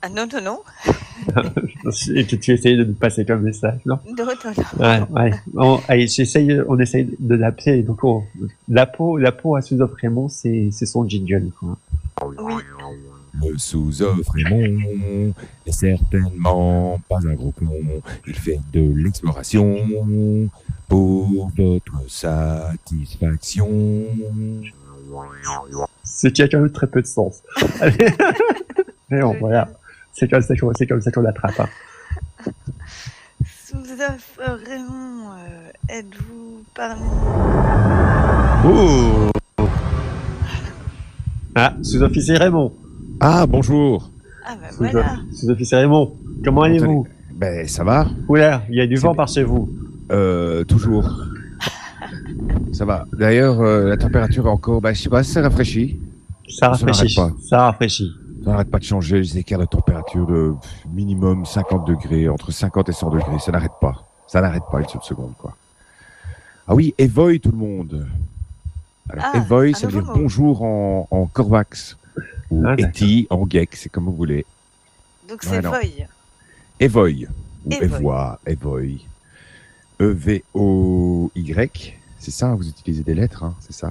Ah non, non, non. Et que tu essayes de nous passer comme message, non? Non, non, non. Ouais. Allez, on essaye de l'appeler. Donc, la peau à Sous-Off Raymond, c'est son jingle, quoi. Oui. Le sous-off Raymond n'est certainement pas un gros con. Il fait de l'exploration pour votre satisfaction. Ce qui a quand même très peu de sens. Mais bon, voilà. C'est comme ça qu'on l'attrape. Hein. Sous-Off Raymond, êtes-vous parmi... Oh Ah, sous-officier Raymond. Ah, bonjour. Ah bah voilà. Sous-officier Raymond, comment allez-vous? Ben, ça va. Oula, il y a du vent par chez vous. Toujours. Ça va. D'ailleurs, la température est encore, je sais pas, ça rafraîchit. Ça rafraîchit. Ça n'arrête pas de changer, les écarts de température de minimum 50 degrés, entre 50 et 100 degrés, ça n'arrête pas. Ça n'arrête pas une seule seconde, quoi. Ah oui, Evoy tout le monde. Alors, Evoy, ça veut dire bonjour en Corvax. Ou Eti en Geek, c'est comme vous voulez. Donc c'est Voy. Evoy. Ou Evoy, Evoy. E-V-O-Y. C'est ça, vous utilisez des lettres, hein, c'est ça.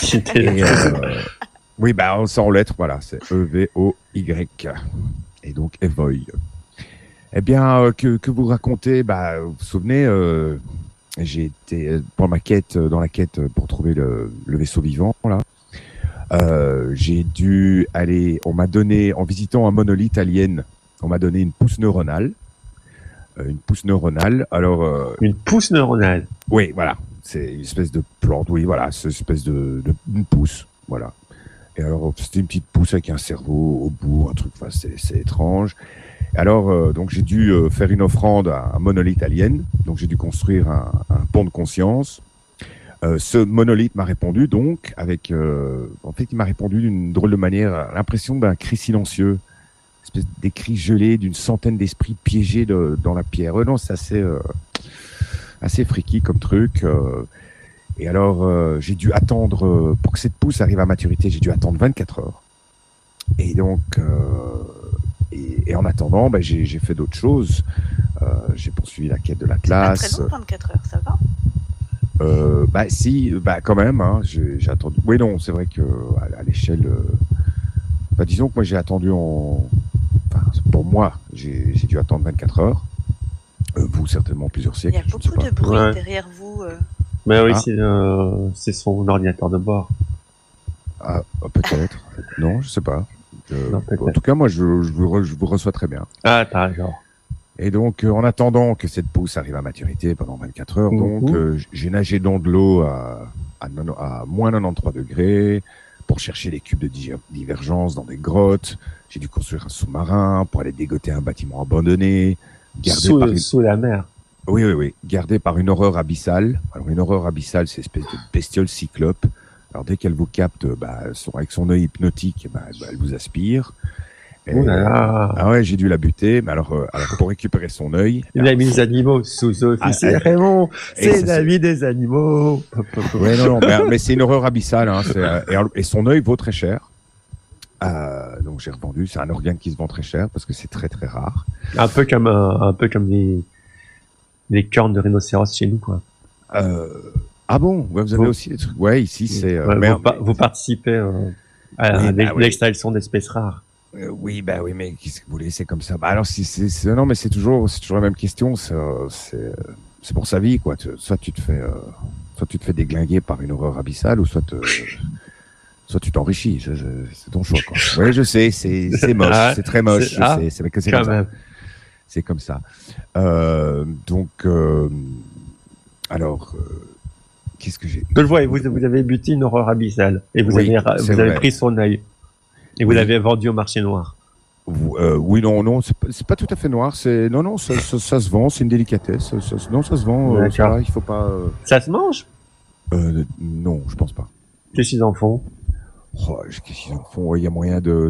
Oui, on sent en lettres, voilà, c'est E-V-O-Y. Et donc Evoy. Eh bien, que vous racontez, vous vous souvenez, j'ai été dans la quête pour trouver le vaisseau vivant, là. J'ai dû aller, on m'a donné, en visitant un monolithe alien, on m'a donné une pousse neuronale. Une pousse neuronale, alors... Une pousse neuronale? Oui, voilà. C'est une espèce de plante, oui, voilà. C'est une espèce une pousse, voilà. Et alors, c'était une petite pousse avec un cerveau au bout, un truc, c'est étrange. Alors, donc, j'ai dû faire une offrande à un monolithe alien. Donc, j'ai dû construire un pont de conscience. Ce monolithe m'a répondu, donc, avec... en fait, il m'a répondu d'une drôle de manière, l'impression d'un cri silencieux. Espèce des cris gelés d'une centaine d'esprits piégés dans la pierre. Non, c'est assez freaky comme truc. Et alors, j'ai dû attendre, pour que cette pousse arrive à maturité, j'ai dû attendre 24 heures. Et donc, et en attendant, j'ai fait d'autres choses. J'ai poursuivi la quête de l'Atlas. C'est pas très long, 24 heures, ça va? Si, quand même, hein, j'ai attendu. Oui, non, c'est vrai que à l'échelle, disons que moi j'ai attendu pour moi, j'ai dû attendre 24 heures. Vous, certainement plusieurs siècles. Il y a beaucoup de bruit derrière vous. Mais oui, c'est son ordinateur de bord. Ah, peut-être. Non, je sais pas. En tout cas, moi, je vous reçois très bien. Ah, t'as raison. Et donc, en attendant que cette pousse arrive à maturité pendant 24 heures, donc, j'ai nagé dans de l'eau à moins 93 degrés pour chercher les cubes de divergence dans des grottes. J'ai dû construire un sous-marin pour aller dégoter un bâtiment abandonné. Sous la mer. Oui. Gardé par une horreur abyssale. Alors, une horreur abyssale, c'est une espèce de bestiole cyclope. Alors, dès qu'elle vous capte, avec son œil hypnotique, elle vous aspire. Et, ah ouais, j'ai dû la buter. Mais alors pour récupérer son œil. L'ami des animaux, sous-officier Raymond. C'est l'ami des animaux. Ouais, non, mais c'est une horreur abyssale, hein. Et son œil vaut très cher. Donc j'ai revendu. C'est un organe qui se vend très cher parce que c'est très très rare. Un peu comme les cornes de rhinocéros chez nous, quoi. Ah bon? Ouais, vous avez aussi des trucs. Ouais, ici c'est. Vous participez à l'extraction d'espèces rares. Oui, mais qu'est-ce que vous voulez, c'est comme ça. Alors non, mais c'est toujours la même question. C'est pour sa vie, quoi. Soit tu te fais déglinguer par une horreur abyssale, ou soit tu t'enrichis. C'est ton choix, quoi. Oui, je sais, c'est moche, c'est très moche. C'est comme ça. C'est comme ça. Donc, alors, qu'est-ce que j'ai? Je vois, vous avez buté une horreur abyssale et vous avez pris son œil. Et vous l'avez vendu au marché noir. Oui, non, c'est pas tout à fait noir. Non, ça se vend, c'est une délicatesse. Ça se vend. Ça, il faut pas. Ça se mange? Non, je pense pas. Qu'est-ce qu'ils en font? Qu'est-ce qu'ils en font? Il y a moyen de.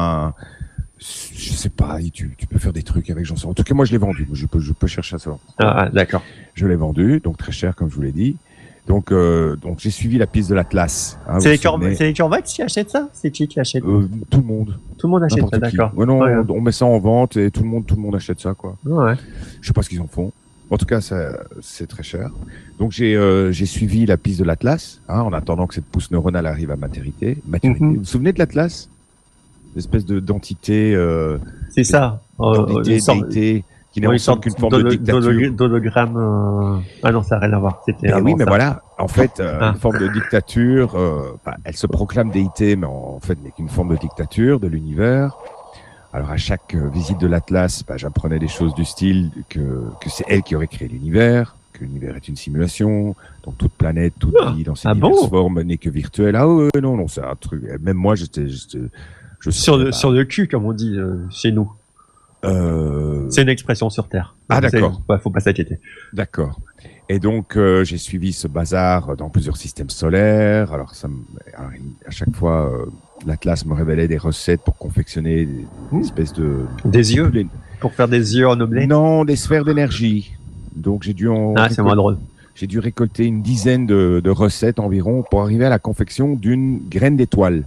Je sais pas. Tu peux faire des trucs avec, j'en sais. En tout cas, moi, je l'ai vendu. Je peux chercher à savoir. Ah, d'accord. Je l'ai vendu, donc très cher, comme je vous l'ai dit. Donc j'ai suivi la piste de l'Atlas. Hein, c'est les Corvax qui achètent ça? C'est qui achète? Tout le monde. Tout le monde achète ça, d'accord. Ouais, non, on met ça en vente et tout le monde achète ça, quoi. Ouais. Je sais pas ce qu'ils en font. En tout cas, c'est très cher. Donc j'ai suivi la piste de l'Atlas, hein, en attendant que cette pousse neuronale arrive à maturité. Vous vous souvenez de l'Atlas? L'espèce d'entité. C'est ça. D'entité qui n'est en sorte qu'une forme de dictature. D'hologramme. Ah non, ça n'a rien à voir. C'était oui, mais voilà. En fait, une forme de dictature. Elle se proclame déité, mais en fait n'est qu'une forme de dictature de l'univers. Alors à chaque visite de l'Atlas, j'apprenais des choses du style que c'est elle qui aurait créé l'univers, que l'univers est une simulation, donc toute planète, toute vie dans ces diverses formes n'est que virtuelle. Ah ouais, non, c'est un truc. Même moi, je sur le cul, comme on dit chez nous. C'est une expression sur Terre. Ah d'accord. Faut pas s'inquiéter. D'accord. Et donc j'ai suivi ce bazar dans plusieurs systèmes solaires. Alors à chaque fois, l'Atlas me révélait des recettes pour confectionner des espèces de des yeux pour faire des yeux en oblé. Non, des sphères d'énergie. Donc j'ai dû c'est moins drôle. J'ai dû récolter une dizaine de recettes environ pour arriver à la confection d'une graine d'étoile.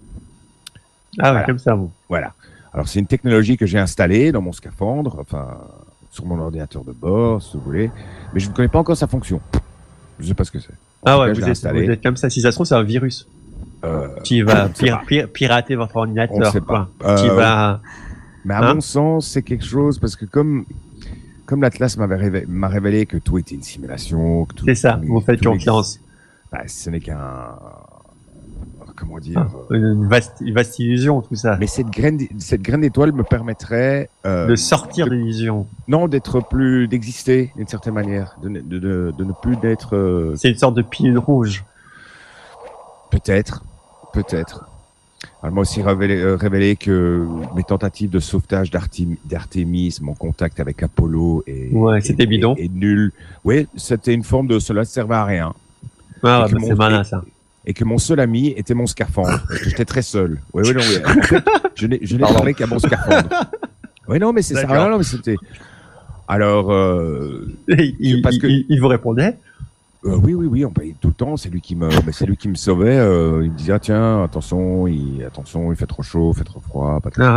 Ah voilà. Comme ça, vous. Voilà. Alors c'est une technologie que j'ai installée dans mon scaphandre, enfin sur mon ordinateur de bord, si vous voulez, mais je ne connais pas encore sa fonction. Je ne sais pas ce que c'est. Vous êtes comme ça. Si ça se trouve, c'est un virus qui va pirater votre ordinateur. On sait pas. Mais à mon sens, c'est quelque chose parce que comme l'Atlas m'a révélé que tout était une simulation, que tout. C'est ça. Vous faites confiance. Ce n'est qu'un. Comment dire, une vaste illusion, tout ça. Mais cette graine d'étoile me permettrait de sortir de l'illusion. Non, d'exister d'une certaine manière, de ne plus d'être. C'est une sorte de pilule rouge. Peut-être. Elle m'a aussi révélé que mes tentatives de sauvetage d'Artémis, mon contact avec Apollo c'était bidon. Et nul. Oui, c'était une forme de cela ne servait à rien. C'est malin ça. Et que mon seul ami était mon scaphandre, parce que j'étais très seul. Oui. En fait, je n'ai parlé qu'à mon scaphandre. Oui, non, mais c'est ça. Non, mais c'était. Alors. Il vous répondait? Oui, on payait tout le temps. C'est lui qui me sauvait. Il me disait tiens, attention, il fait trop chaud, il fait trop froid, pas trop.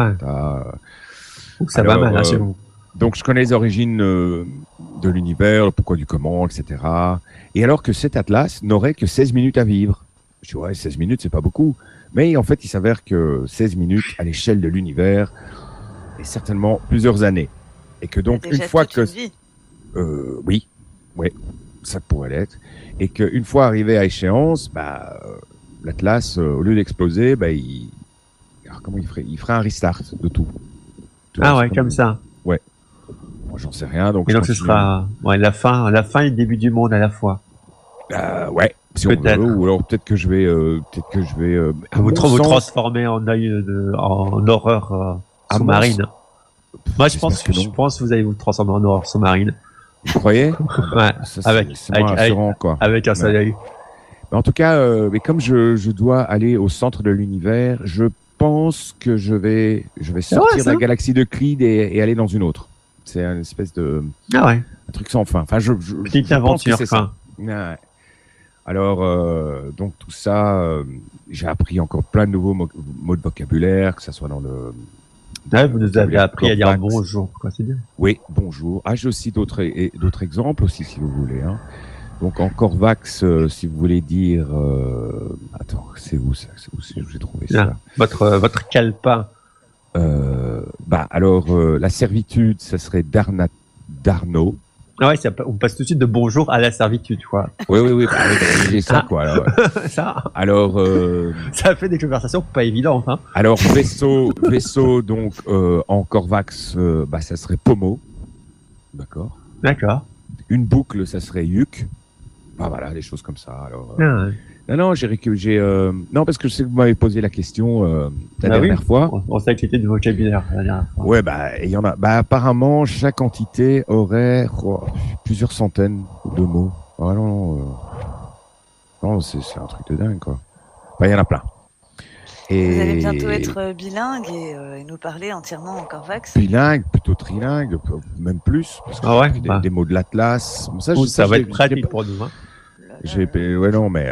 Ça va mal, chez vous. Donc je connais les origines de l'univers, le pourquoi du comment, etc. Et alors que cet Atlas n'aurait que 16 minutes à vivre. Je dis 16 minutes, c'est pas beaucoup. Mais en fait, il s'avère que 16 minutes à l'échelle de l'univers est certainement plusieurs années. Et que donc, une fois que... Oui, ça pourrait l'être. Et qu'une fois arrivé à échéance, l'Atlas, au lieu d'exploser, comment il ferait? Il ferait un restart de tout. Comme ça. Ouais. Moi, j'en sais rien. Donc, ce sera la fin et le début du monde à la fois. Si peut-être. On veut, ou alors peut-être que je vais vous transformer en horreur sous-marine. Moi, je pense que vous allez vous transformer en horreur sous-marine. Vous croyez? C'est moins rassurant, quoi. Avec un seul œil. En tout cas, mais comme je dois aller au centre de l'univers, je pense que je vais sortir de la galaxie de Clyde et aller dans une autre. C'est une espèce de un truc sans fin. Enfin, petite aventure, ça. Ouais. Alors, donc tout ça, j'ai appris encore plein de nouveaux mots de vocabulaire, que ça soit dans le. Vous nous avez appris à dire bonjour, quoi, c'est bien. Oui, bonjour. J'ai aussi d'autres exemples aussi, si vous voulez. Hein. Donc en Corvax, si vous voulez dire, attends, c'est où j'ai trouvé ça? Votre calepin. Alors la servitude, ça serait Darno. On passe tout de suite de bonjour à la servitude, quoi. Oui, j'ai ça, quoi. Alors, ça. Alors, ça fait des conversations pas évidentes, hein. Alors, vaisseau, donc, en Corvax, ça serait Pomo. D'accord. Une boucle, ça serait Yuk. Voilà, des choses comme ça. Alors, non, non, parce que je sais que vous m'avez posé la question la dernière fois. On s'est inquiété du vocabulaire la dernière fois. Ouais, il y en a. Apparemment, chaque entité aurait plusieurs centaines de mots. Non, c'est un truc de dingue, quoi. Il y en a plein. Et... Vous allez bientôt être bilingue et nous parler entièrement en Corvax. Bilingue, plutôt trilingue, même plus. Parce que des mots de l'Atlas. Ça va être pratique pour nous, hein. Ouais, non, mais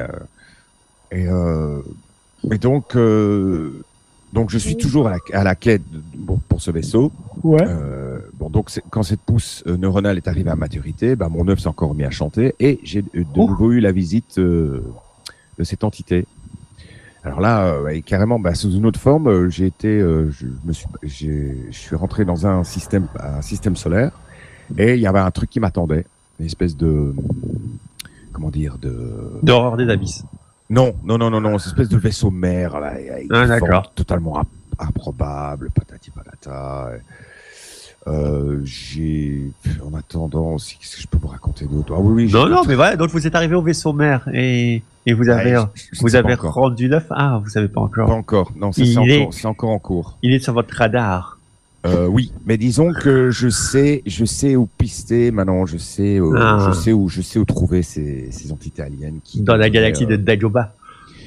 mais donc je suis toujours à la quête pour ce vaisseau. Ouais. Bon, donc quand cette pousse neuronale est arrivée à maturité, mon œuf s'est encore mis à chanter et j'ai de nouveau eu la visite de cette entité. Alors là, carrément, sous une autre forme, je suis rentré dans un système solaire et il y avait un truc qui m'attendait, une espèce de, comment dire, d'horreur des abysses. Non, une espèce de vaisseau mère avec une forme totalement improbable, patati patata. En attendant aussi, qu'est-ce que je peux vous raconter d'autre? Ah oui, non, mais voilà, donc vous êtes arrivé au vaisseau mère et vous avez rendu l'œuf. Ah, vous savez pas encore. Pas encore. Non, c'est encore en cours. Il est sur votre radar. Oui, mais disons que je sais où pister maintenant. Je sais où trouver ces entités aliens qui. Dans la galaxie de Dagobah.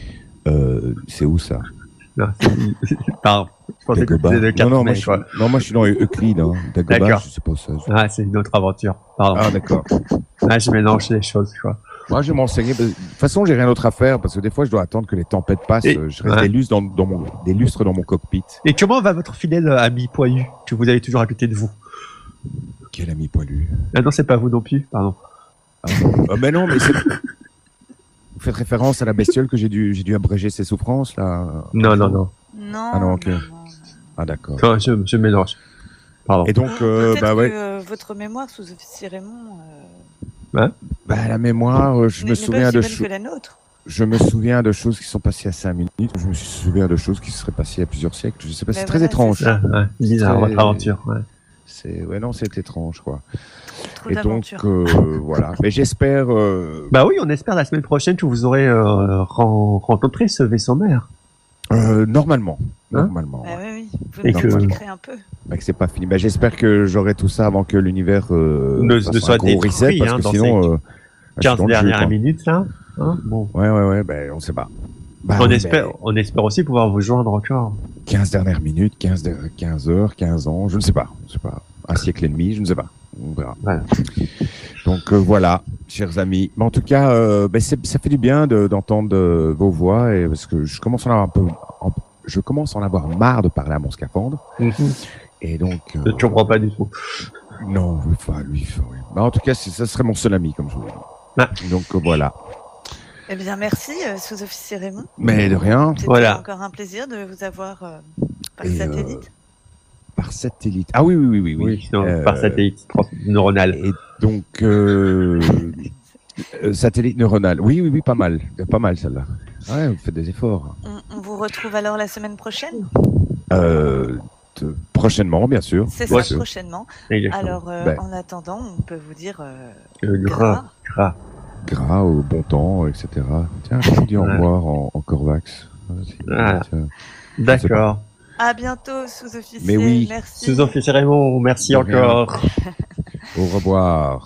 C'est où ça? Non, pardon. Je pensais que c'était de non, moi je suis dans Euclide. Dagobah, je sais pas ça. Ah, c'est une autre aventure. Pardon. Ah, d'accord. Ah, je mélange les choses, quoi. Moi, je vais m'enseigner. De toute façon, j'ai rien d'autre à faire parce que des fois, je dois attendre que les tempêtes passent. Je reste des lustres dans mon cockpit. Et comment va votre fidèle ami poilu que vous avez toujours à côté de vous? Quel ami poilu? Ah non, c'est pas vous non plus, pardon. Mais non, mais c'est... Vous faites référence à la bestiole que j'ai dû abréger ses souffrances, là? Non. Non. Ah non, ok. Ah d'accord. Non, je mélange. Pardon. Et donc, que votre mémoire, sous-officier Raymond... la mémoire, je me souviens de choses. que la nôtre. Je me souviens de choses qui sont passées à 5 minutes. Je me souviens de choses qui seraient passées à plusieurs siècles. Je sais pas, c'est très étrange. Bizarre, votre aventure. Ouais. C'est étrange, quoi. Trop et donc, voilà. Mais j'espère... oui, on espère la semaine prochaine que vous aurez rencontré ce vaisseau mère. Normalement. Oui. Vous nous créez un peu. Que c'est pas fini. J'espère que j'aurai tout ça avant que l'univers ne soit détruit, parce que sinon... 15 dernières minutes, là. Bon. Ouais, on sait pas. On espère aussi pouvoir vous joindre encore. 15 dernières minutes, 15 heures, 15 ans, je ne sais pas. Un siècle et demi, je ne sais pas. On verra. Voilà. Donc voilà, chers amis. Mais en tout cas, ça fait du bien d'entendre vos voix et parce que je commence à en avoir marre de parler à mon scaphandre. Et donc. Je ne comprends pas du tout. Non, lui. Oui. En tout cas, ça serait mon seul ami, comme je vous dis. Donc voilà. Eh bien, merci, sous-officier Raymond. Mais de rien. C'était encore un plaisir de vous avoir par satellite. Par satellite. Ah oui. Par satellite neuronal. Et donc, satellite neuronal. Oui, pas mal. Pas mal, celle-là. Ouais, vous faites des efforts. On vous retrouve alors la semaine prochaine? Prochainement, bien sûr. C'est ça, prochainement. Alors, en attendant, on peut vous dire gras au bon temps, etc. Tiens, je vous dis au revoir en Corvax. D'accord. À bientôt, sous-officier. Mais oui. Merci. Sous-officier Raymond, merci encore. Au revoir.